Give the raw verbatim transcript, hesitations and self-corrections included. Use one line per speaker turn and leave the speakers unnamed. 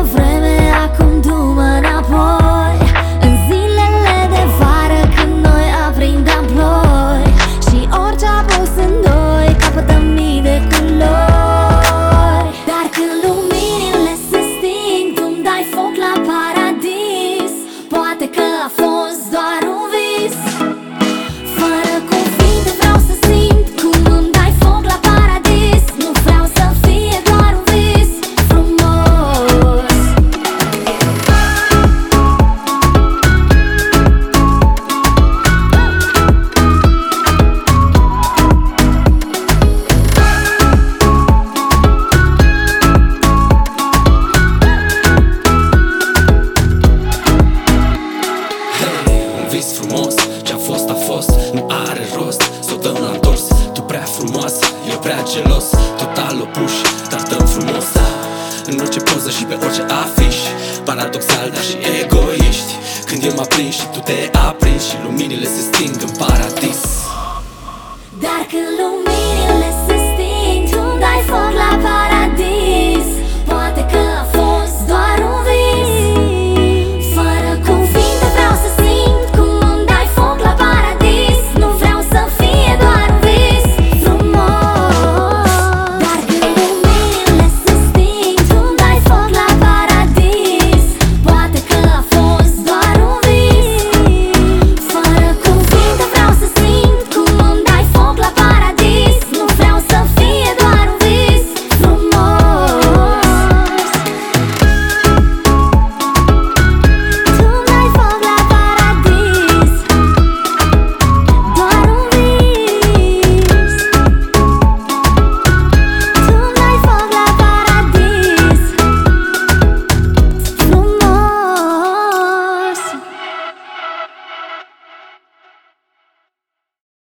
vreme, acum du-mă înapoi în zilele de vară, când noi aprindeam ploi și orice apus în doi capătă mii de culori. Dar când luminile se sting, tu-mi dai foc la paradis. Poate că a fost doar un vis. Fără cuvinte vreau să simt cum îmi dai foc la paradis. Nu vreau să fie doar un vis frumos.
Un vis frumos, ce-a fost a fost, nu are rost să o dăm la întors. Tu prea frumoasă, eu prea gelos, total opuși, dar dăm frumos. În orice poză și pe orice afiș, paradoxal, dar și egoiști. Când eu mă aprind și tu te aprinzi și luminile se sting în paradis.
Dar când luminile